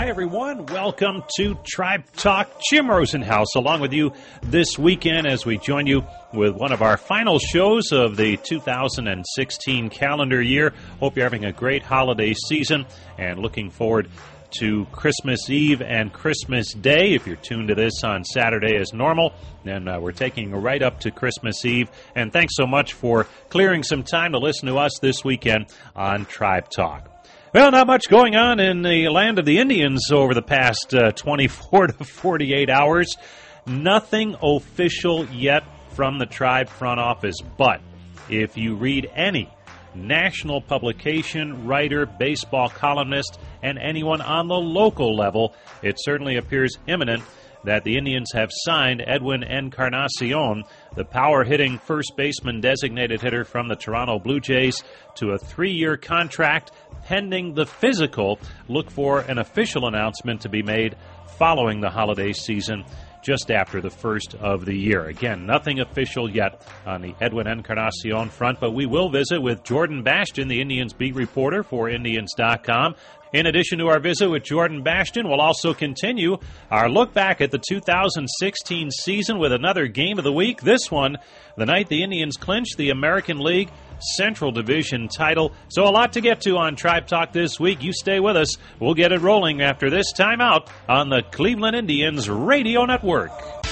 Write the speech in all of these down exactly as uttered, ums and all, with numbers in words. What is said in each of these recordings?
Hi, everyone. Welcome to Tribe Talk. Jim Rosenhaus along with you this weekend as we join you with one of our final shows of the two thousand sixteen calendar year. Hope you're having a great holiday season and looking forward to Christmas Eve and Christmas Day. If you're tuned to this on Saturday as normal, then uh, we're taking right up to Christmas Eve. And thanks so much for clearing some time to listen to us this weekend on Tribe Talk. Well, not much going on in the land of the Indians over the past uh, twenty-four to forty-eight hours. Nothing official yet from the Tribe front office, but if you read any national publication, writer, baseball columnist, and anyone on the local level, it certainly appears imminent that the Indians have signed Edwin Encarnacion, the power-hitting first baseman designated hitter from the Toronto Blue Jays, to a three-year contract pending the physical. Look for an official announcement to be made following the holiday season just after the first of the year. Again, nothing official yet on the Edwin Encarnacion front, but we will visit with Jordan Bastion, the Indians beat reporter for Indians dot com. In addition to our visit with Jordan Bastion, we'll also continue our look back at the two thousand sixteen season with another game of the week. This one, the night the Indians clinched the American League Central Division title. So a lot to get to on Tribe Talk this week. You stay with us. We'll get it rolling after this timeout on the Cleveland Indians Radio Network.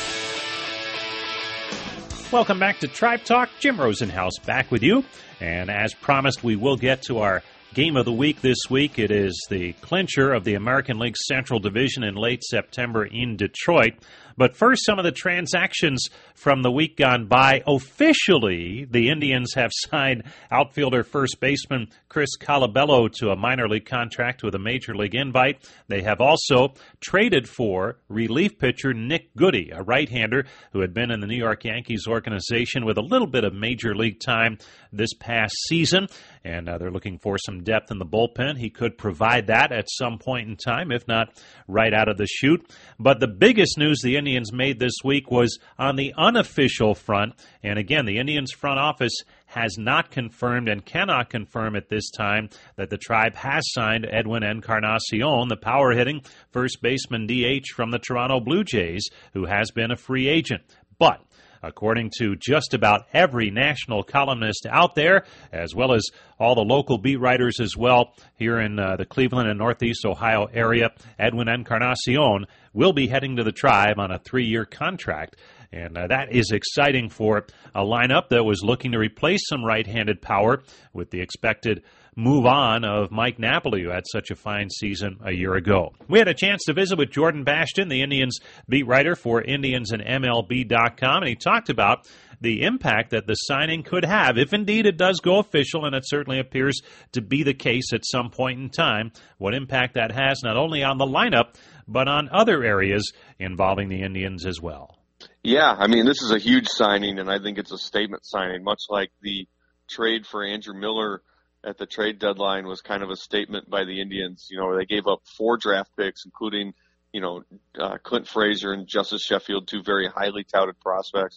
Welcome back to Tribe Talk. Jim Rosenhaus back with you. And as promised, we will get to our game of the week this week. It is the clincher of the American League Central Division in late September in Detroit. But first, some of the transactions from the week gone by. Officially, the Indians have signed outfielder first baseman Chris Colabello to a minor league contract with a major league invite. They have also traded for relief pitcher Nick Goody, a right-hander who had been in the New York Yankees organization with a little bit of major league time this past season. And uh, they're looking for some depth in the bullpen. He could provide that at some point in time, if not right out of the chute. But the biggest news the Indians made this week was on the unofficial front. And again, the Indians front office has not confirmed and cannot confirm at this time that the Tribe has signed Edwin Encarnacion, the power-hitting first baseman D H from the Toronto Blue Jays, who has been a free agent. But according to just about every national columnist out there, as well as all the local beat writers as well here in uh, the Cleveland and Northeast Ohio area, Edwin Encarnacion will be heading to the Tribe on a three-year contract. And uh, that is exciting for a lineup that was looking to replace some right-handed power with the expected move on of Mike Napoli, who had such a fine season a year ago. We had a chance to visit with Jordan Bastion, the Indians beat writer for Indians and M L B dot com, and he talked about the impact that the signing could have, if indeed it does go official, and it certainly appears to be the case at some point in time, what impact that has not only on the lineup, but on other areas involving the Indians as well. Yeah, I mean, this is a huge signing, and I think it's a statement signing, much like the trade for Andrew Miller at the trade deadline was kind of a statement by the Indians. You know, where they gave up four draft picks, including, you know, uh, Clint Frazier and Justice Sheffield, two very highly touted prospects.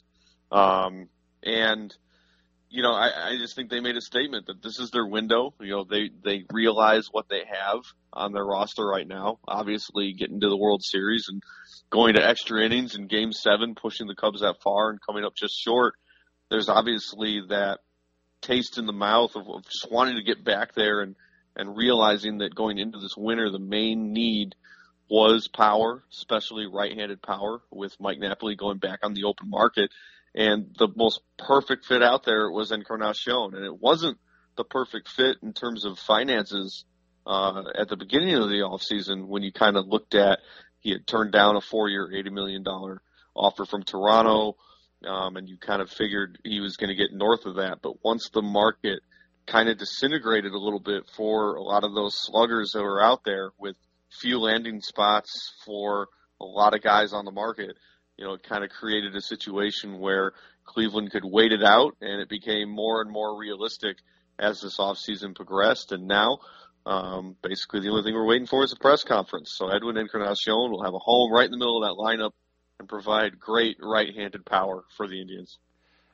Um, and, you know, I, I just think they made a statement that this is their window. You know, they, they realize what they have on their roster right now, obviously getting to the World Series and going to extra innings in Game seven, pushing the Cubs that far and coming up just short. There's obviously that taste in the mouth of, of just wanting to get back there and, and realizing that going into this winter, the main need was power, especially right-handed power, with Mike Napoli going back on the open market. And the most perfect fit out there was Encarnacion. And it wasn't the perfect fit in terms of finances uh, at the beginning of the offseason when you kind of looked at he had turned down a four-year, eighty million dollars offer from Toronto. Um, and you kind of figured he was going to get north of that. But once the market kind of disintegrated a little bit for a lot of those sluggers that were out there with few landing spots for a lot of guys on the market, you know, it kind of created a situation where Cleveland could wait it out, and it became more and more realistic as this offseason progressed. And now, um, basically the only thing we're waiting for is a press conference. So Edwin Encarnacion will have a home right in the middle of that lineup and provide great right-handed power for the Indians.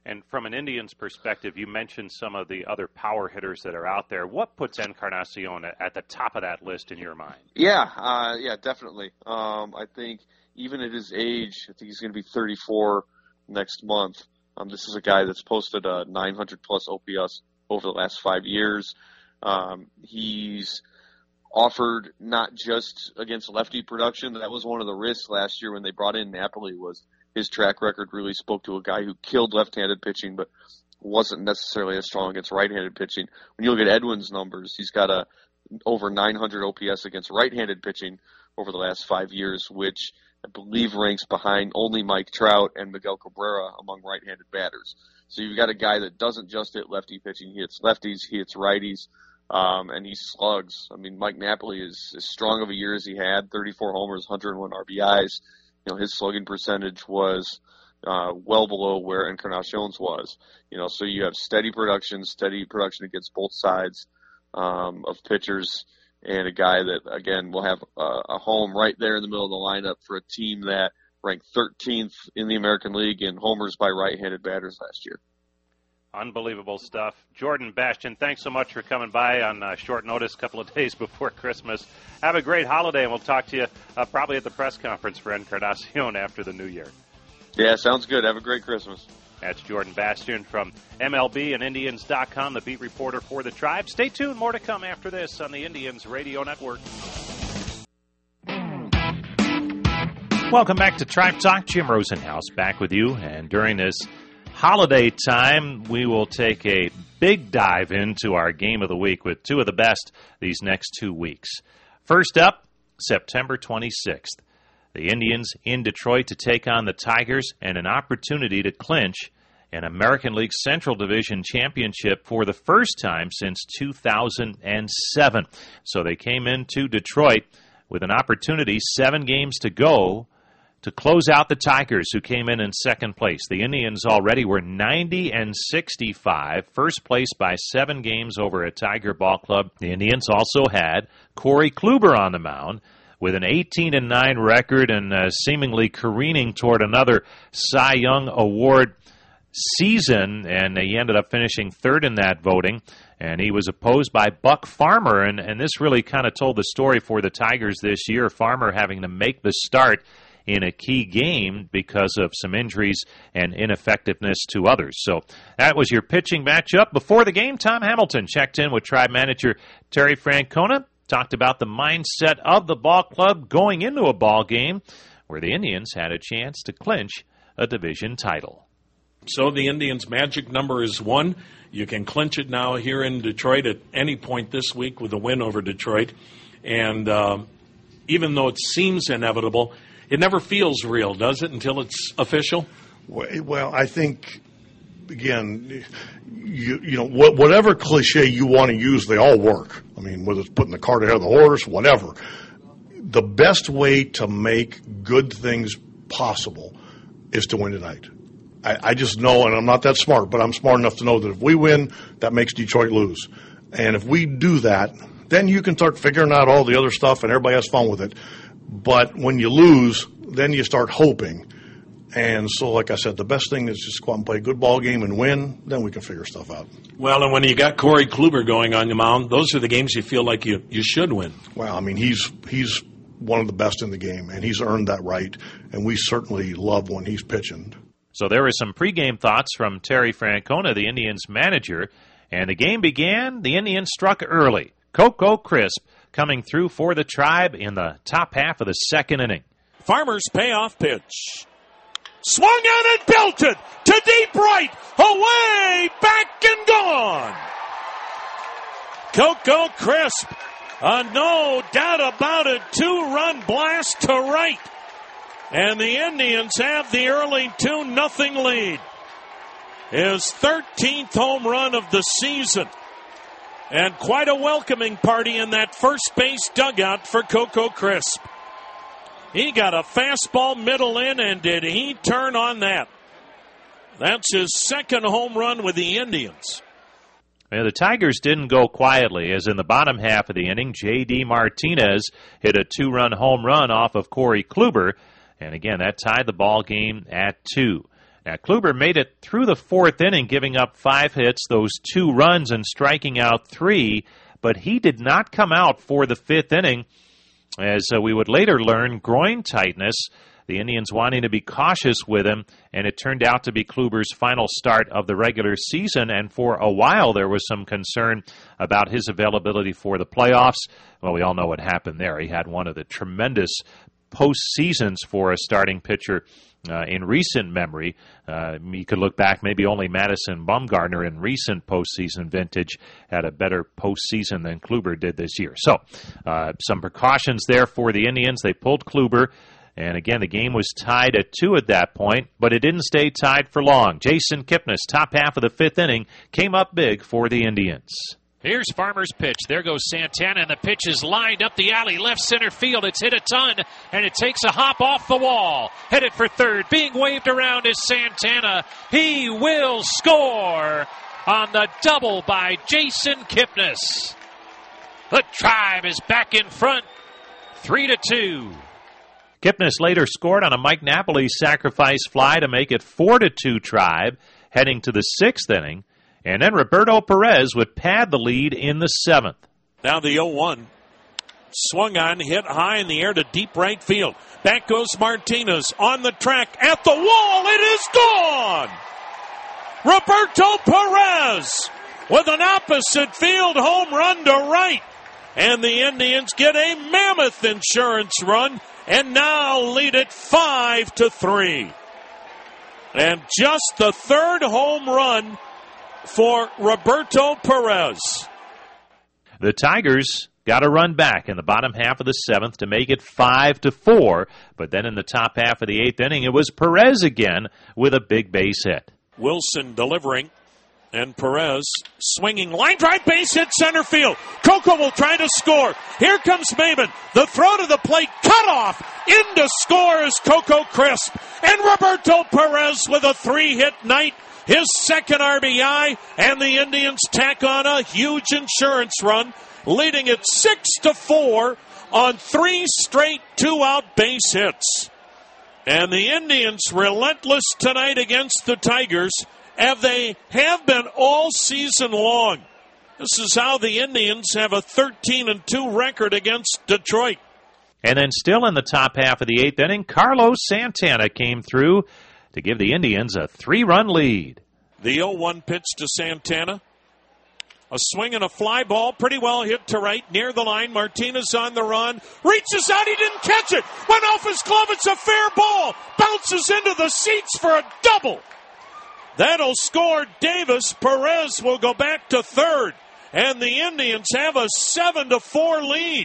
And from an Indians perspective, you mentioned some of the other power hitters that are out there. What puts Encarnacion at the top of that list in your mind? Yeah, uh, yeah, definitely. Um, I think even at his age, I think he's going to be thirty-four next month. Um, this is a guy that's posted a nine hundred plus O P S over the last five years. Um, he's offered not just against lefty production. That was one of the risks last year when they brought in Napoli, was his track record really spoke to a guy who killed left-handed pitching but wasn't necessarily as strong against right-handed pitching. When you look at Edwin's numbers, he's got a over nine hundred O P S against right-handed pitching over the last five years, which I believe ranks behind only Mike Trout and Miguel Cabrera among right-handed batters. So you've got a guy that doesn't just hit lefty pitching. He hits lefties, he hits righties, um, and he slugs. I mean, Mike Napoli is as strong of a year as he had, thirty-four homers, one hundred one R B Is. You know, his slugging percentage was uh, well below where Encarnacion's was. You know, so you have steady production, steady production against both sides um, of pitchers, and a guy that, again, will have a, a home right there in the middle of the lineup for a team that ranked thirteenth in the American League in homers by right-handed batters last year. Unbelievable stuff. Jordan Bastian, thanks so much for coming by on uh, short notice, a couple of days before Christmas. Have a great holiday, and we'll talk to you uh, probably at the press conference for Encarnacion after the new year. Yeah, sounds good. Have a great Christmas. That's Jordan Bastian from M L B and Indians dot com, the beat reporter for the Tribe. Stay tuned. More to come after this on the Indians Radio Network. Welcome back to Tribe Talk. Jim Rosenhaus back with you. And during this holiday time, we will take a big dive into our game of the week with two of the best these next two weeks. First up, September twenty-sixth. The Indians in Detroit to take on the Tigers, and an opportunity to clinch an American League Central Division championship for the first time since two thousand seven. So they came into Detroit with an opportunity, seven games to go, to close out the Tigers, who came in in second place. The Indians already were ninety and sixty-five, first place by seven games over a Tiger ball club. The Indians also had Corey Kluber on the mound with an eighteen and nine record and uh, seemingly careening toward another Cy Young Award season, and he ended up finishing third in that voting, and he was opposed by Buck Farmer, and, and this really kind of told the story for the Tigers this year, Farmer having to make the start in a key game because of some injuries and ineffectiveness to others. So that was your pitching matchup. Before the game, Tom Hamilton checked in with Tribe manager Terry Francona, talked about the mindset of the ball club going into a ball game where the Indians had a chance to clinch a division title. So the Indians' magic number is one. You can clinch it now here in Detroit at any point this week with a win over Detroit. And uh, even though it seems inevitable, it never feels real, does it, until it's official? Well, I think, again, you, you know, whatever cliche you want to use, they all work. I mean, whether it's putting the cart ahead of the horse, whatever. The best way to make good things possible is to win tonight. I, I just know, and I'm not that smart, but I'm smart enough to know that if we win, that makes Detroit lose. And if we do that, then you can start figuring out all the other stuff and everybody has fun with it. But when you lose, then you start hoping. And so, like I said, the best thing is just go out and play a good ball game and win. Then we can figure stuff out. Well, and when you got Corey Kluber going on the mound, those are the games you feel like you, you should win. Well, I mean, he's he's one of the best in the game, and he's earned that right. And we certainly love when he's pitching. So there were some pregame thoughts from Terry Francona, the Indians manager. And the game began. The Indians struck early. Coco Crisp coming through for the Tribe in the top half of the second inning. Farmer's payoff pitch. Swung on and belted to deep right. Away, back and gone. Coco Crisp, a no doubt about it, two-run blast to right. And the Indians have the early two nothing lead. His thirteenth home run of the season. And quite a welcoming party in that first base dugout for Coco Crisp. He got a fastball middle in, and did he turn on that? That's his second home run with the Indians. Well, the Tigers didn't go quietly, as in the bottom half of the inning, J D Martinez hit a two-run home run off of Corey Kluber. And again, that tied the ball game at two. Now, Kluber made it through the fourth inning, giving up five hits, those two runs, and striking out three, but he did not come out for the fifth inning, as uh, we would later learn, groin tightness. The Indians wanting to be cautious with him, and it turned out to be Kluber's final start of the regular season, and for a while there was some concern about his availability for the playoffs. Well, we all know what happened there. He had one of the tremendous postseasons for a starting pitcher uh, in recent memory. Uh, you could look back, maybe only Madison Bumgarner in recent postseason vintage had a better postseason than Kluber did this year. So, uh, some precautions there for the Indians. They pulled Kluber. And again, the game was tied at two at that point, but it didn't stay tied for long. Jason Kipnis, top half of the fifth inning, came up big for the Indians. Here's Farmer's pitch. There goes Santana, and the pitch is lined up the alley, left center field. It's hit a ton, and it takes a hop off the wall. Headed for third. Being waved around is Santana. He will score on the double by Jason Kipnis. The Tribe is back in front, three to two. Kipnis later scored on a Mike Napoli sacrifice fly to make it four to two Tribe, heading to the sixth inning. And then Roberto Perez would pad the lead in the seventh. Now the oh one. Swung on, hit high in the air to deep right field. Back goes Martinez on the track at the wall. It is gone! Roberto Perez with an opposite field home run to right. And the Indians get a mammoth insurance run and now lead it five to three. And just the third home run for Roberto Perez. The Tigers got a run back in the bottom half of the seventh to make it five to four, but then in the top half of the eighth inning, it was Perez again with a big base hit. Wilson delivering, and Perez swinging line drive, base hit center field. Coco will try to score. Here comes Maybin. The throw to the plate, cut off. In to score is Coco Crisp, and Roberto Perez with a three-hit night. His second R B I, and the Indians tack on a huge insurance run, leading it six to four on three straight two-out base hits. And the Indians relentless tonight against the Tigers, as they have been all season long. This is how the Indians have a thirteen and two record against Detroit. And then still in the top half of the eighth inning, Carlos Santana came through to give the Indians a three-run lead. The oh one pitch to Santana. A swing and a fly ball, pretty well hit to right, near the line. Martinez on the run. Reaches out, he didn't catch it. Went off his glove, it's a fair ball. Bounces into the seats for a double. That'll score Davis. Perez will go back to third. And the Indians have a seven to four lead.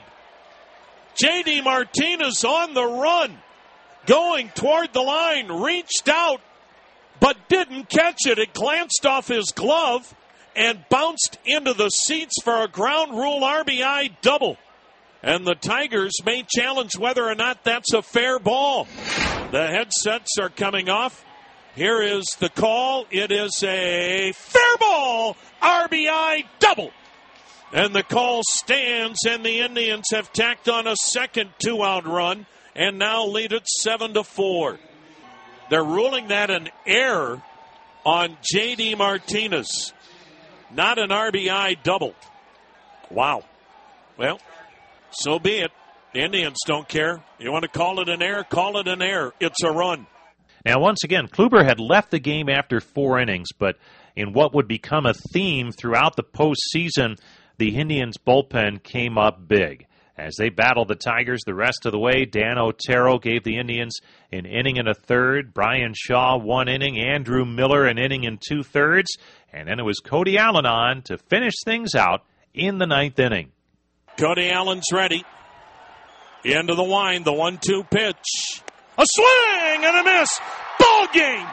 J D Martinez on the run. Going toward the line, reached out, but didn't catch it. It glanced off his glove and bounced into the seats for a ground rule R B I double. And the Tigers may challenge whether or not that's a fair ball. The headsets are coming off. Here is the call. It is a fair ball, R B I double. And the call stands, and the Indians have tacked on a second two-out run and now lead it seven to four. They're ruling that an error on J D Martinez, not an R B I double. Wow. Well, so be it. The Indians don't care. You want to call it an error? Call it an error. It's a run. Now, once again, Kluber had left the game after four innings, but in what would become a theme throughout the postseason, the Indians' bullpen came up big. As they battled the Tigers the rest of the way, Dan Otero gave the Indians an inning and a third, Brian Shaw one inning, Andrew Miller an inning and two-thirds, and then it was Cody Allen on to finish things out in the ninth inning. Cody Allen's ready. Into the wind, the one two pitch. A swing and a miss. Ball game.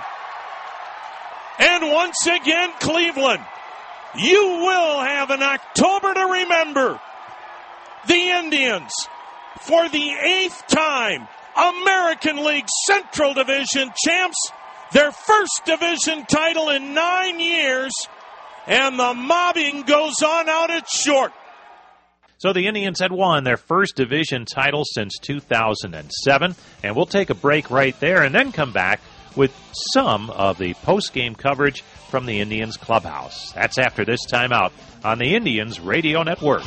And once again, Cleveland, you will have an October to remember. The Indians, for the eighth time, American League Central Division champs, their first division title in nine years, and the mobbing goes on out at short. So the Indians had won their first division title since two thousand seven, and we'll take a break right there and then come back with some of the post-game coverage from the Indians clubhouse. That's after this timeout on the Indians Radio Network.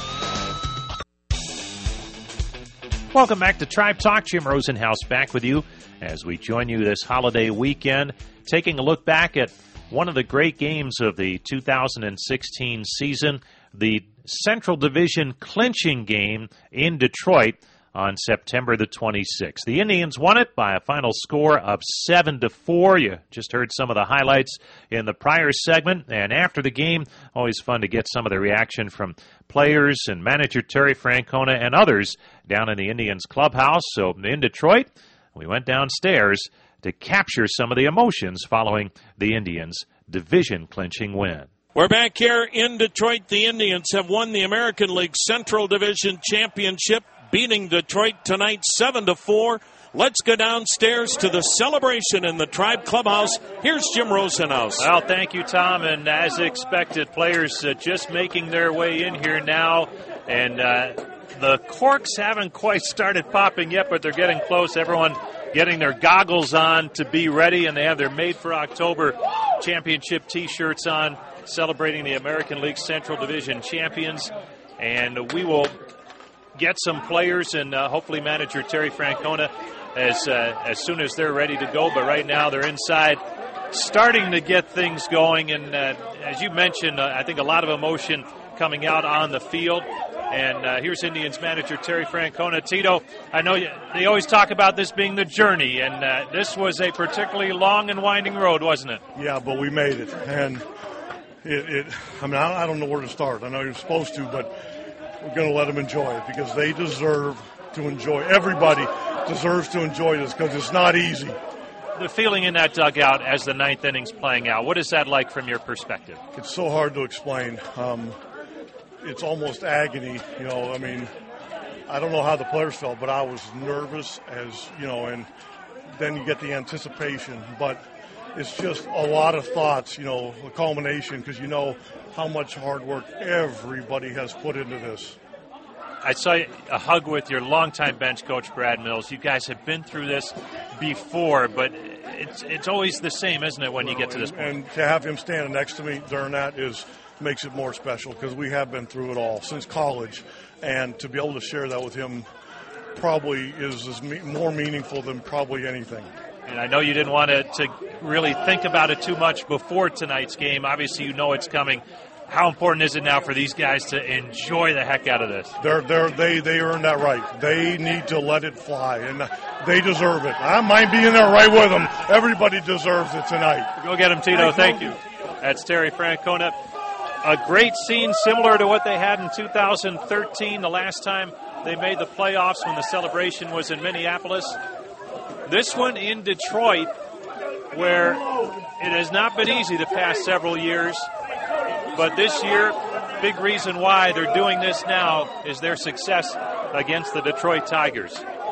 Welcome back to Tribe Talk. Jim Rosenhaus back with you as we join you this holiday weekend, taking a look back at one of the great games of the two thousand sixteen season, the Central Division clinching game in Detroit on September the twenty-sixth. The Indians won it by a final score of seven to four. You just heard some of the highlights in the prior segment, and after the game, always fun to get some of the reaction from players and manager Terry Francona and others down in the Indians clubhouse. So in Detroit, we went downstairs to capture some of the emotions following the Indians' division-clinching win. We're back here in Detroit. The Indians have won the American League Central Division Championship, beating Detroit tonight seven to four. Let's go downstairs to the celebration in the Tribe Clubhouse. Here's Jim Rosenhaus. Well, thank you, Tom. And as expected, players uh, just making their way in here now. And uh, the corks haven't quite started popping yet, but they're getting close. Everyone getting their goggles on to be ready, and they have their Made for October championship T-shirts on, celebrating the American League Central Division champions. And we will get some players and uh, hopefully manager Terry Francona as uh, as soon as they're ready to go. But right now they're inside starting to get things going. And uh, as you mentioned, uh, I think a lot of emotion coming out on the field. And uh, here's Indians manager Terry Francona. Tito, I know you, they always talk about this being the journey, and uh, this was a particularly long and winding road, wasn't it? Yeah, but we made it. And it, it I mean, I don't know where to start. I know you're supposed to, but we're going to let them enjoy it because they deserve to enjoy. Everybody deserves to enjoy this because it's not easy. The feeling in that dugout as the ninth inning's playing out, what is that like from your perspective? It's so hard to explain. Um, it's almost agony. You know, I mean, I don't know how the players felt, but I was nervous as, you know, and then you get the anticipation. But it's just a lot of thoughts, you know, a culmination because you know how much hard work everybody has put into this. I saw a hug with your longtime bench coach, Brad Mills. You guys have been through this before, but it's it's always the same, isn't it, when you get to this point? And to have him standing next to me during that is makes it more special because we have been through it all since college, and to be able to share that with him probably is, is me- more meaningful than probably anything. And I know you didn't want to, to really think about it too much before tonight's game. Obviously, you know it's coming. How important is it now for these guys to enjoy the heck out of this? They're, they're, they they earned that right. They need to let it fly, and they deserve it. I might be in there right with them. Everybody deserves it tonight. Go get them, Tito. Thank you. That's Terry Francona. A great scene similar to what they had in two thousand thirteen, the last time they made the playoffs when the celebration was in Minneapolis. This one in Detroit, where it has not been easy the past several years. But this year, big reason why they're doing this now is their success against the Detroit Tigers.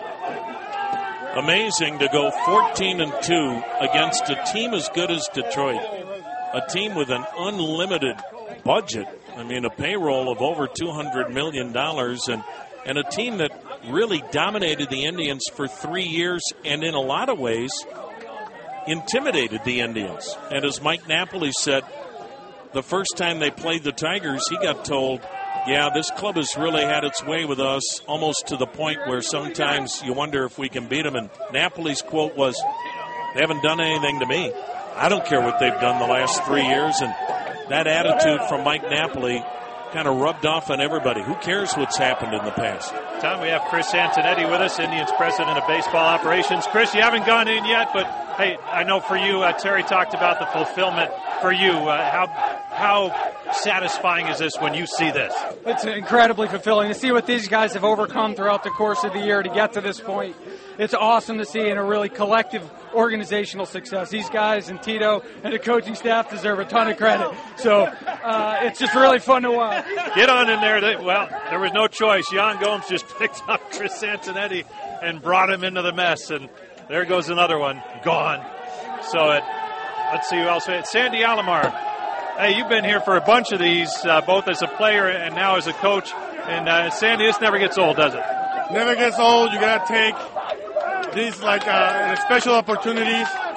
Amazing to go fourteen and two against a team as good as Detroit, a team with an unlimited budget. I mean, a payroll of over two hundred million dollars, and, and a team that really dominated the Indians for three years and in a lot of ways intimidated the Indians. And as Mike Napoli said, the first time they played the Tigers, he got told, yeah, this club has really had its way with us, almost to the point where sometimes you wonder if we can beat them. And Napoli's quote was, they haven't done anything to me. I don't care what they've done the last three years. And that attitude from Mike Napoli kind of rubbed off on everybody. Who cares what's happened in the past? Tom, we have Chris Antonetti with us, Indians president of baseball operations. Chris, you haven't gone in yet, but hey, I know for you, uh, Terry talked about the fulfillment for you. Uh, how how satisfying is this when you see this? It's incredibly fulfilling to see what these guys have overcome throughout the course of the year to get to this point. It's awesome to see in a really collective organizational success. These guys and Tito and the coaching staff deserve a ton of credit. So uh, it's just really fun to watch. Get on in there. They, well, there was no choice. Jan Gomes just picked up Chris Antonetti and brought him into the mess. And there goes another one. Gone. So it, let's see who else. Sandy Alomar. Hey, you've been here for a bunch of these, uh, both as a player and now as a coach. And uh, Sandy, this never gets old, does it? Never gets old. You got to take these like uh, special opportunities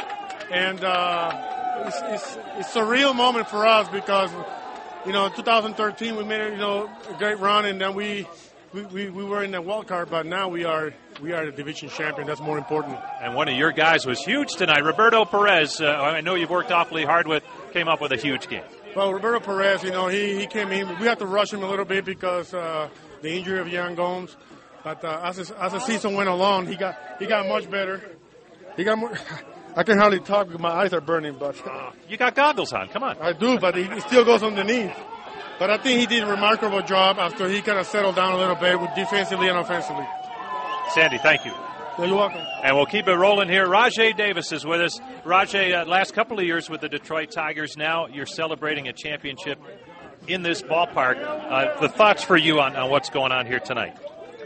and uh, it's, it's it's a real moment for us because, you know, in two thousand thirteen we made a, you know a great run, and then we we, we, we were in the wild card, but now we are we are the division champion. That's more important. And one of your guys was huge tonight, Roberto Perez. Uh, I know you've worked awfully hard with. Came up with a huge game. Well, Roberto Perez, you know, he, he came in. We had to rush him a little bit because uh, the injury of Yan Gomes. But uh, as the, as the season went along, he got he got much better. He got more. I can hardly talk because my eyes are burning. But uh, you got goggles on. Come on. I do, but he, he still goes underneath. But I think he did a remarkable job after he kind of settled down a little bit with defensively and offensively. Sandy, thank you. You're welcome. And we'll keep it rolling here. Rajay Davis is with us. Rajay, uh, last couple of years with the Detroit Tigers. Now you're celebrating a championship in this ballpark. Uh, the thoughts for you on, on what's going on here tonight?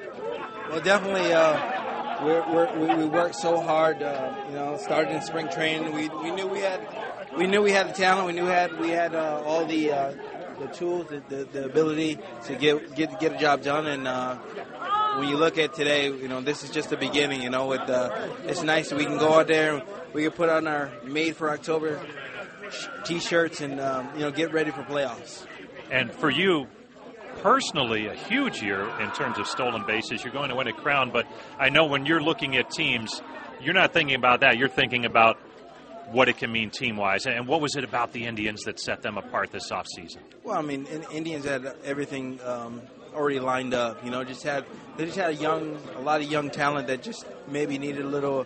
Well, definitely, uh, we're, we're, we we worked so hard. Uh, you know, started in spring training. We we knew we had we knew we had the talent. We knew we had we had uh, all the uh, the tools, the, the the ability to get get get a job done. And uh, when you look at today, you know, this is just the beginning. You know, with uh, it's nice that we can go out there. We can put on our Made for October T-shirts and um, you know, get ready for playoffs. And for you personally, a huge year in terms of stolen bases. You're going to win a crown, but I know when you're looking at teams, you're not thinking about that. You're thinking about what it can mean team-wise. And what was it about the Indians that set them apart this offseason? Well, I mean, Indians had everything um, already lined up. You know, just had they just had a young, a lot of young talent that just maybe needed a little,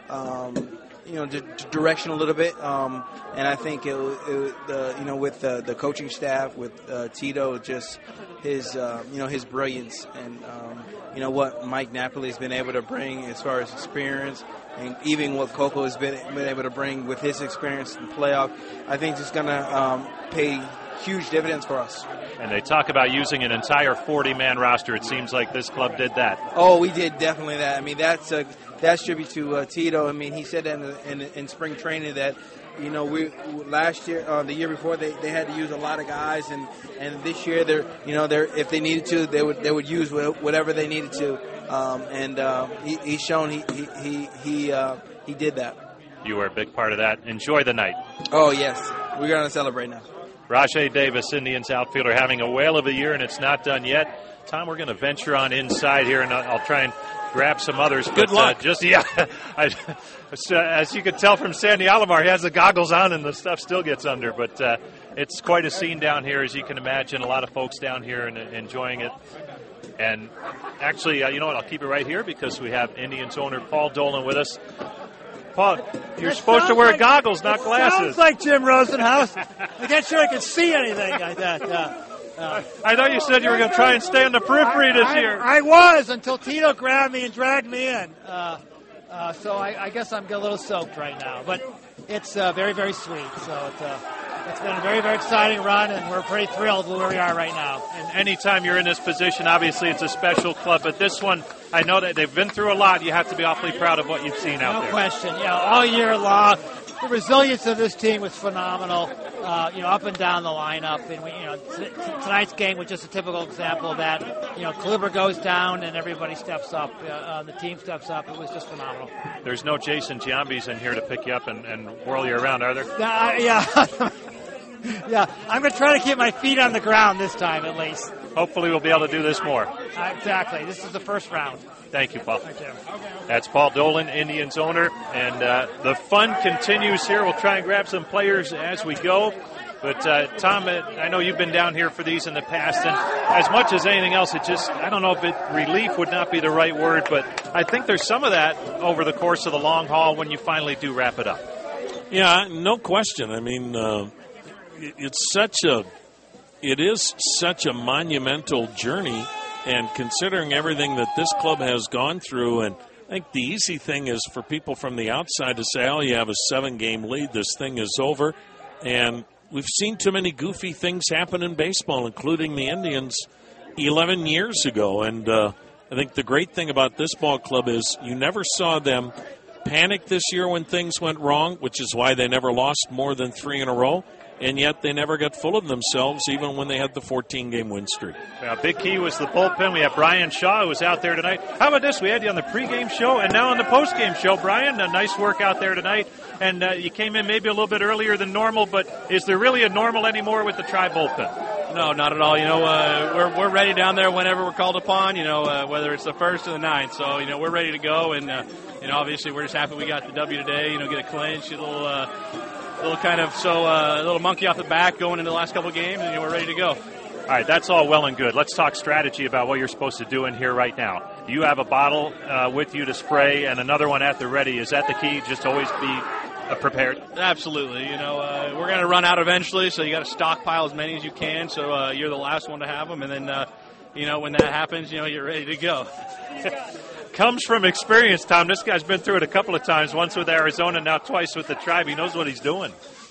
um, you know, to, to direction a little bit. Um, and I think it, it the you know with the, the coaching staff, with uh, Tito, just his uh, you know his brilliance and um, you know what Mike Napoli has been able to bring as far as experience. And even what Coco has been, been able to bring with his experience in the playoff, I think it's going to um, pay huge dividends for us. And they talk about using an entire forty-man roster. It seems like this club did that. Oh, we did definitely that. I mean, that's a that's tribute to uh, Tito. I mean, he said that in, the, in, in spring training that, you know, we last year, uh, the year before, they, they had to use a lot of guys, and, and this year, they're you know, they're if they needed to, they would they would use whatever they needed to. Um, and uh, he, he's shown he he he he, uh, he did that. You were a big part of that. Enjoy the night. Oh yes, we're going to celebrate now. Rajay Davis, Indians outfielder, having a whale of a year, and it's not done yet. Tom, we're going to venture on inside here, and I'll try and grab some others. Good but, luck. Uh, just yeah, I, as you can tell from Sandy Alomar, he has the goggles on, and the stuff still gets under. But uh, it's quite a scene down here, as you can imagine. A lot of folks down here and enjoying it. And actually, uh, you know what? I'll keep it right here because we have Indians owner Paul Dolan with us. Paul, you're That supposed to wear like, goggles, not glasses. Sounds like Jim Rosenhaus. I'm not sure I can see anything like that. Uh, uh, I know you said you were going to try and stay on the periphery this I, year. I was until Tito grabbed me and dragged me in. Uh, uh, so I, I guess I'm a little soaked right now. But it's uh, very, very sweet. So it's, uh, it's been a very, very exciting run, and we're pretty thrilled with where we are right now. And anytime you're in this position, obviously it's a special club. But this one, I know that they've been through a lot. You have to be awfully proud of what you've seen out no there. No question. Yeah, all year long, the resilience of this team was phenomenal. Uh, you know, up and down the lineup, and we, you know, t- t- tonight's game was just a typical example of that. You know, Kluber goes down, and everybody steps up. Uh, uh, the team steps up. It was just phenomenal. There's no Jason Giambis in here to pick you up and, and whirl you around, are there? Uh, yeah. Yeah, I'm going to try to keep my feet on the ground this time at least. Hopefully we'll be able to do this more. Uh, exactly. This is the first round. Thank you, Paul. Thank you. That's Paul Dolan, Indians owner. And uh, the fun continues here. We'll try and grab some players as we go. But, uh, Tom, I know you've been down here for these in the past. And as much as anything else, it just, I don't know if it, relief would not be the right word, but I think there's some of that over the course of the long haul when you finally do wrap it up. Yeah, no question. I mean, uh, it's such a, it is such a monumental journey, and considering everything that this club has gone through, and I think the easy thing is for people from the outside to say, oh, you have a seven-game lead, this thing is over, and we've seen too many goofy things happen in baseball, including the Indians eleven years ago, and uh, I think the great thing about this ball club is you never saw them panic this year when things went wrong, which is why they never lost more than three in a row. and yet they never got full of themselves, even when they had the fourteen-game win streak. Now, big key was the bullpen. We have Brian Shaw, who was out there tonight. How about this? We had you on the pregame show and now on the postgame show. Brian, a nice work out there tonight. And uh, you came in maybe a little bit earlier than normal, but is there really a normal anymore with the Tri bullpen? No, not at all. You know, uh, we're we're ready down there whenever we're called upon. You know, uh, whether it's the first or the ninth. So you know, we're ready to go, and uh, you know, obviously we're just happy we got the W today. You know, get a clinch, a little, uh, little kind of so uh, a little monkey off the back going into the last couple of games, and you know, we're ready to go. All right, that's all well and good. Let's talk strategy about what you're supposed to do in here right now. You have a bottle uh, with you to spray and another one at the ready. Is that the key? Just always be uh, prepared? Absolutely. You know, uh, we're going to run out eventually, so you got to stockpile as many as you can, so uh, you're the last one to have them. And then, uh, you know, when that happens, you know, you're ready to go. Comes from experience, Tom. This guy's been through it a couple of times, once with Arizona, now twice with the Tribe. He knows what he's doing.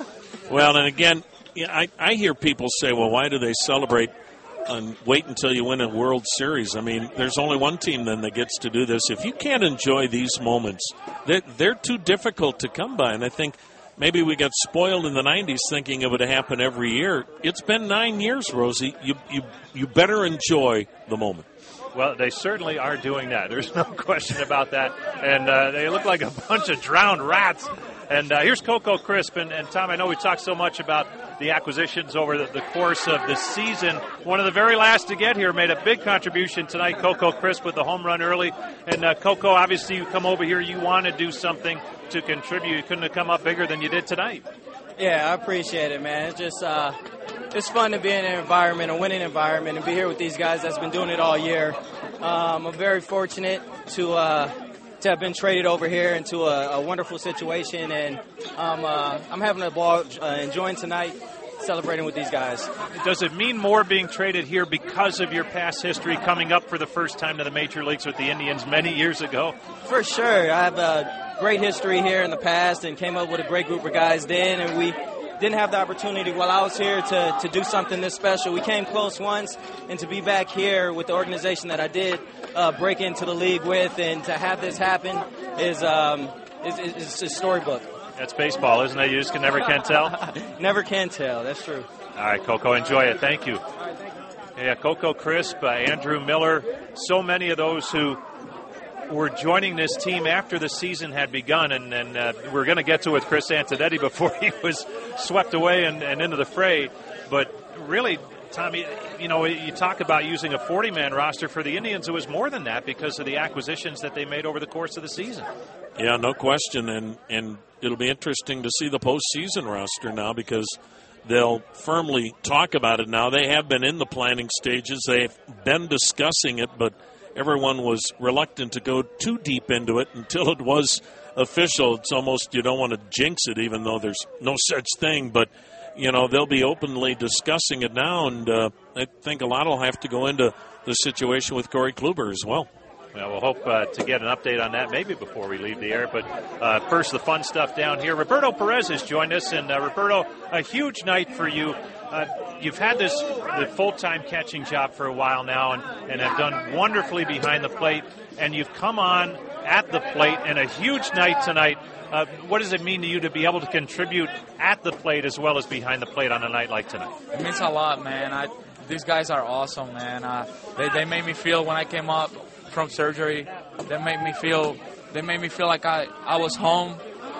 Well, and again, yeah, I, I hear people say, well, why do they celebrate and wait until you win a World Series? I mean, there's only one team then that gets to do this. If you can't enjoy these moments, they're, they're too difficult to come by. And I think maybe we got spoiled in the nineties thinking it would happen every year. It's been nine years, Rosie. You, you, you better enjoy the moment. Well, they certainly are doing that. There's no question about that. And uh, they look like a bunch of drowned rats. And uh, here's Coco Crisp. And, and, Tom, I know we talked so much about the acquisitions over the, the course of the season. One of the very last to get here made a big contribution tonight, Coco Crisp, with the home run early. And, uh, Coco, obviously you come over here, you want to do something to contribute. You couldn't have come up bigger than you did tonight. Yeah, I appreciate it, man. It's just uh, it's fun to be in an environment, a winning environment, and be here with these guys that's been doing it all year. Um, I'm very fortunate to uh, to have been traded over here into a, a wonderful situation, and um, uh, I'm having a ball, uh, enjoying tonight, celebrating with these guys. Does it mean more being traded here because of your past history coming up for the first time to the major leagues with the Indians many years ago? For sure. I have a great history here in the past and came up with a great group of guys then, and we didn't have the opportunity while I was here to, to do something this special. We came close once, and to be back here with the organization that I did uh, break into the league with, and to have this happen is um, is, is, is a storybook. That's baseball, isn't it? You just can never can tell? Never can tell. That's true. All right, Coco, enjoy it. Thank you. Yeah, Coco Crisp, uh, Andrew Miller, so many of those who were joining this team after the season had begun, and, and uh, we're going to get to it with Chris Antonetti before he was swept away and, and into the fray. But really, Tommy, you know, you talk about using a forty-man roster for the Indians. It was more than that because of the acquisitions that they made over the course of the season. Yeah, no question, and and it'll be interesting to see the postseason roster now because they'll firmly talk about it now. They have been in the planning stages. They've been discussing it, but everyone was reluctant to go too deep into it until it was official. It's almost, you don't want to jinx it, even though there's no such thing. But, you know, they'll be openly discussing it now, and uh, I think a lot will have to go into the situation with Corey Kluber as well. Well, we'll hope uh, to get an update on that maybe before we leave the air. But uh, first, the fun stuff down here. Roberto Perez has joined us. And, uh, Roberto, a huge night for you. Uh, you've had this the full-time catching job for a while now and, and have done wonderfully behind the plate. And you've come on at the plate in a huge night tonight. Uh, what does it mean to you to be able to contribute at the plate as well as behind the plate on a night like tonight? It means a lot, man. I, these guys are awesome, man. Uh, they, they made me feel when I came up from surgery, they made me feel they made me feel like I, I was home.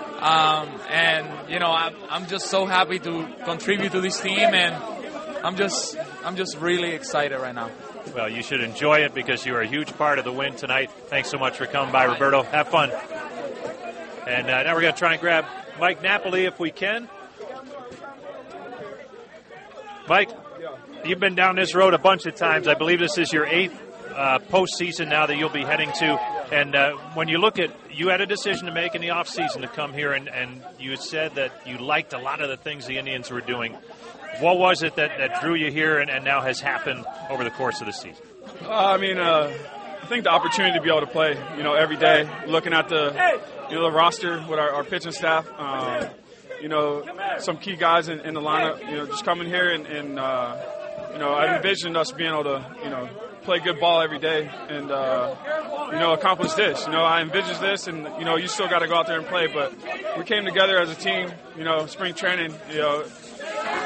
Um, and you know, I, I'm just so happy to contribute to this team, and I'm just I'm just really excited right now. Well, you should enjoy it because you are a huge part of the win tonight. Thanks so much for coming by, Roberto. Have fun. And uh, now we're going to try and grab Mike Napoli if we can. Mike, you've been down this road a bunch of times. I believe this is your eighth Uh, postseason now that you'll be heading to. And uh, when you look at, you had a decision to make in the offseason to come here, and, and you said that you liked a lot of the things the Indians were doing. What was it that, that drew you here and, and now has happened over the course of the season? Uh, I mean, uh, I think the opportunity to be able to play, you know, every day, looking at the, you know, the roster with our, our pitching staff, um, you know, some key guys in, in the lineup, you know, just coming here and, and uh, you know, I envisioned us being able to, you know, play good ball every day and, uh, you know, accomplish this. You know, I envisaged this and, you know, you still got to go out there and play. But we came together as a team, you know, spring training, you know,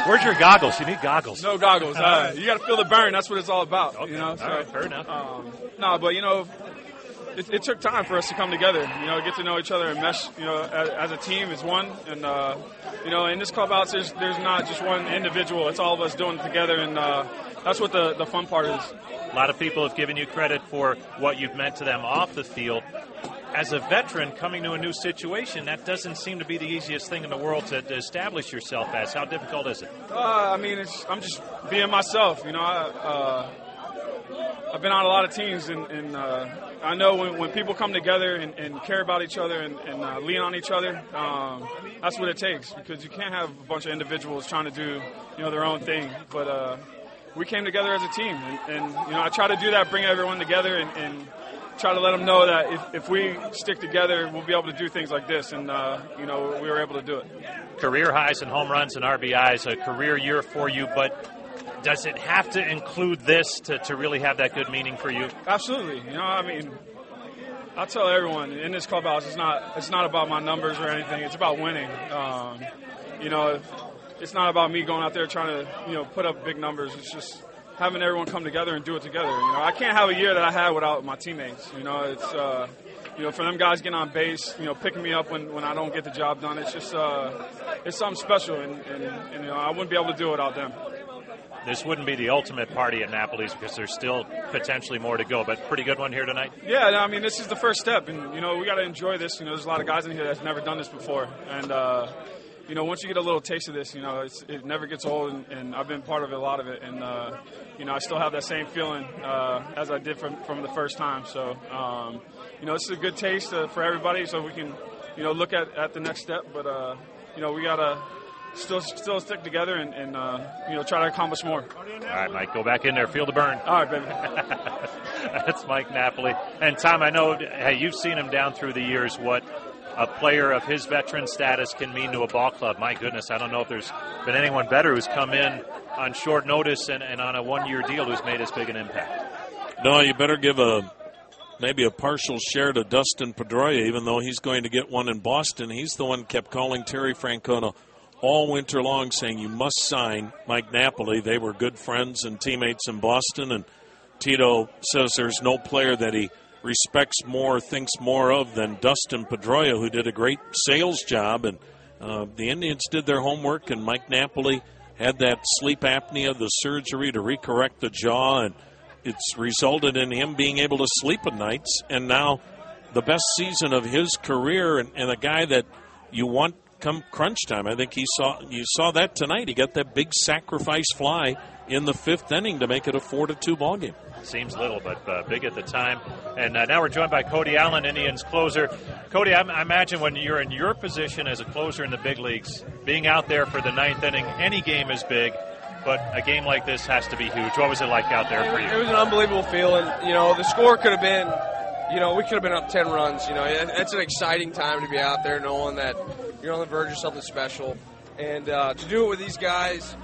Where's your goggles? You need goggles. No goggles. Uh, you got to feel the burn. That's what it's all about. Okay. You know. So, all right, fair enough. Um, no, but you know, it, it took time for us to come together. You know, get to know each other and mesh. You know, as, as a team, as one. And uh, you know, in this clubhouse, there's there's not just one individual. It's all of us doing it together, and uh, that's what the the fun part is. A lot of people have given you credit for what you've meant to them off the field. As a veteran coming to a new situation, that doesn't seem to be the easiest thing in the world to, to establish yourself as. How difficult is it? Uh, I mean, it's, I'm just being myself. You know, I, uh, I've been on a lot of teams, and, and uh, I know when, when people come together and, and care about each other and, and uh, lean on each other, um, that's what it takes. Because you can't have a bunch of individuals trying to do, you know, their own thing. But uh, we came together as a team, and, and you know, I try to do that, bring everyone together, and, and try to let them know that if, if we stick together, we'll be able to do things like this, and uh, you know, we were able to do it. Career highs in home runs and R B Is, a career year for you, but does it have to include this to, to really have that good meaning for you? Absolutely. You know, I mean, I tell everyone in this clubhouse, it's not it's not about my numbers or anything. It's about winning. Um, you know, it's not about me going out there trying to, you know, put up big numbers. It's just having everyone come together and do it together. You know, I can't have a year that I had without my teammates. You know, it's uh, you know, for them guys getting on base, you know, picking me up when, when I don't get the job done. It's just uh, it's something special, and, and, and you know, I wouldn't be able to do it without them. This wouldn't be the ultimate party at Napoli's because there's still potentially more to go, but pretty good one here tonight. Yeah, I mean, this is the first step, and you know, we got to enjoy this. You know, there's a lot of guys in here that's never done this before, and uh, you know, once you get a little taste of this, you know, it's, it never gets old, and, and I've been part of it, a lot of it, and uh, you know, I still have that same feeling uh, as I did from from the first time. So, um, you know, this is a good taste uh, for everybody, so we can, you know, look at, at the next step. But uh, you know, we gotta still still stick together and, and uh, you know, try to accomplish more. All right, Mike, go back in there, feel the burn. All right, baby. That's Mike Napoli. And Tom, I know, hey, you've seen him down through the years. What a player of his veteran status can mean to a ball club. My goodness, I don't know if there's been anyone better who's come in on short notice and, and on a one-year deal who's made as big an impact. No, you better give a maybe a partial share to Dustin Pedroia, even though he's going to get one in Boston. He's the one who kept calling Terry Francona all winter long saying you must sign Mike Napoli. They were good friends and teammates in Boston, and Tito says there's no player that he respects more, thinks more of than Dustin Pedroia, who did a great sales job. And uh, the Indians did their homework, and Mike Napoli had that sleep apnea, the surgery to recorrect the jaw, and it's resulted in him being able to sleep at nights. And now the best season of his career, and, and a guy that you want come crunch time. I think he saw you saw that tonight. He got that big sacrifice fly in the fifth inning to make it a four to two ball game. Seems little, but uh, big at the time. And uh, now we're joined by Cody Allen, Indians closer. Cody, I, I imagine when you're in your position as a closer in the big leagues, being out there for the ninth inning, any game is big, but a game like this has to be huge. What was it like out there for you? It was an unbelievable feeling. You know, the score could have been, you know, we could have been up ten runs. You know, it's an exciting time to be out there knowing that you're on the verge of something special. And uh, to do it with these guys,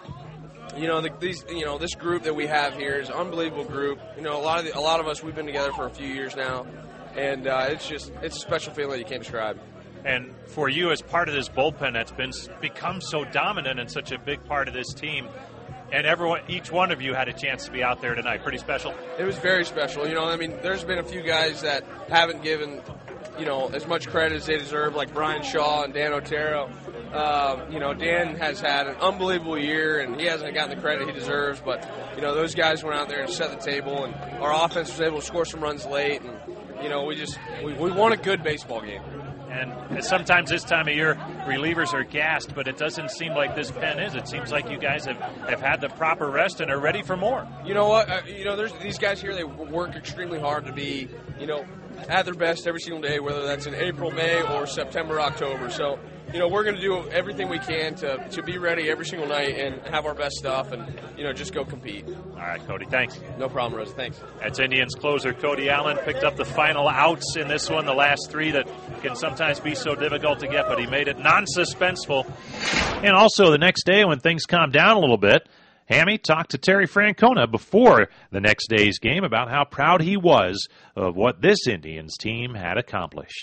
you know, the, these, you know, this group that we have here is an unbelievable group. You know, a lot of the, a lot of us, we've been together for a few years now, and uh, it's just it's a special feeling you can't describe. And for you, as part of this bullpen that's been become so dominant and such a big part of this team, and everyone, each one of you had a chance to be out there tonight. Pretty special. It was very special. You know, I mean, there's been a few guys that haven't given, you know, as much credit as they deserve, like Brian Shaw and Dan Otero. Uh, you know, Dan has had an unbelievable year, and he hasn't gotten the credit he deserves. But, you know, those guys went out there and set the table, and our offense was able to score some runs late. And, you know, we just we, we won a good baseball game. And sometimes this time of year, relievers are gassed, but it doesn't seem like this pen is. It seems like you guys have, have had the proper rest and are ready for more. You know what? Uh, you know, there's these guys here, they work extremely hard to be, you know, at their best every single day, whether that's in April, May, or September, October. So, you know, we're going to do everything we can to, to be ready every single night and have our best stuff and, you know, just go compete. All right, Cody, thanks. No problem, Rose. Thanks. That's Indians closer Cody Allen. Picked up the final outs in this one, the last three that can sometimes be so difficult to get, but he made it non-suspenseful. And also the next day when things calmed down a little bit, Hammy talked to Terry Francona before the next day's game about how proud he was of what this Indians team had accomplished.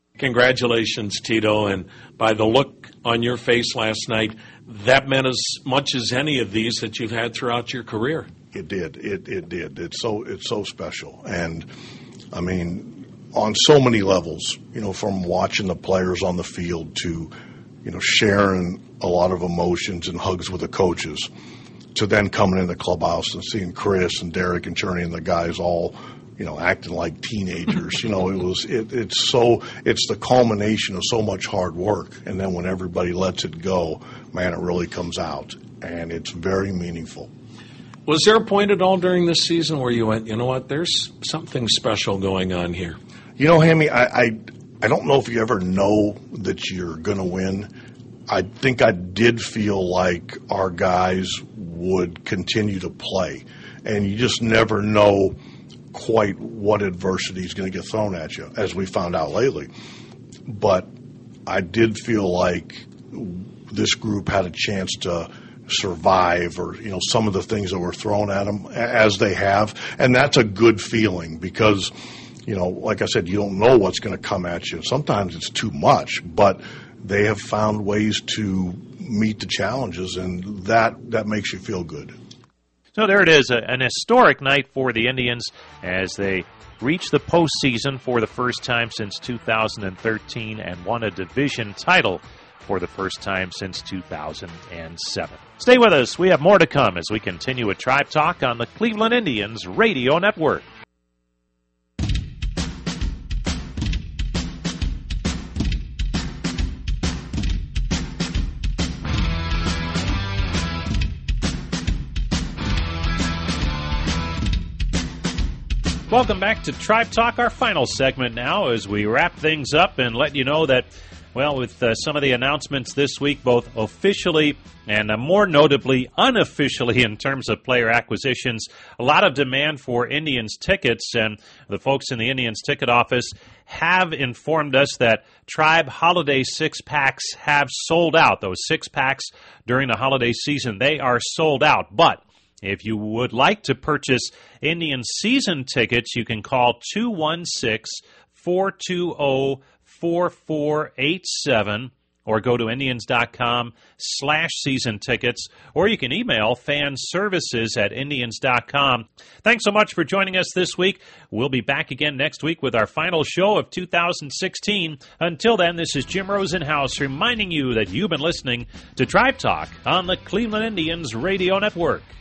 Congratulations, Tito. And by the look on your face last night, that meant as much as any of these that you've had throughout your career. It did. It it did. It's so it's so special. And, I mean, on so many levels, you know, from watching the players on the field to, you know, sharing a lot of emotions and hugs with the coaches, to then coming in the clubhouse and seeing Chris and Derek and Cherney and the guys all, you know, acting like teenagers. You know, it was it, it's so it's the culmination of so much hard work, and then when everybody lets it go, man, it really comes out, and it's very meaningful. Was there a point at all during this season where you went, you know what, there's something special going on here? You know, Hammy, I I, I don't know if you ever know that you're going to win. I think I did feel like our guys would continue to play, and you just never know quite what adversity is going to get thrown at you, as we found out lately. But I did feel like this group had a chance to survive, or, you know, some of the things that were thrown at them, as they have. And that's a good feeling because, you know, like I said, you don't know what's going to come at you. Sometimes it's too much, but they have found ways to meet the challenges, and that, that makes you feel good. So there it is, a, an historic night for the Indians as they reach the postseason for the first time since two thousand thirteen and won a division title for the first time since two thousand seven. Stay with us. We have more to come as we continue with Tribe Talk on the Cleveland Indians Radio Network. Welcome back to Tribe Talk, our final segment now as we wrap things up and let you know that, well, with uh, some of the announcements this week, both officially and uh, more notably unofficially in terms of player acquisitions, a lot of demand for Indians tickets, and the folks in the Indians ticket office have informed us that Tribe Holiday six-packs have sold out. Those six-packs during the holiday season, they are sold out, but if you would like to purchase Indian season tickets, you can call two one six, four two zero, four four eight seven or go to Indians.com slash season tickets, or you can email fanservices at Indians dot com. Thanks so much for joining us this week. We'll be back again next week with our final show of two thousand sixteen. Until then, this is Jim Rosenhaus reminding you that you've been listening to Tribe Talk on the Cleveland Indians Radio Network.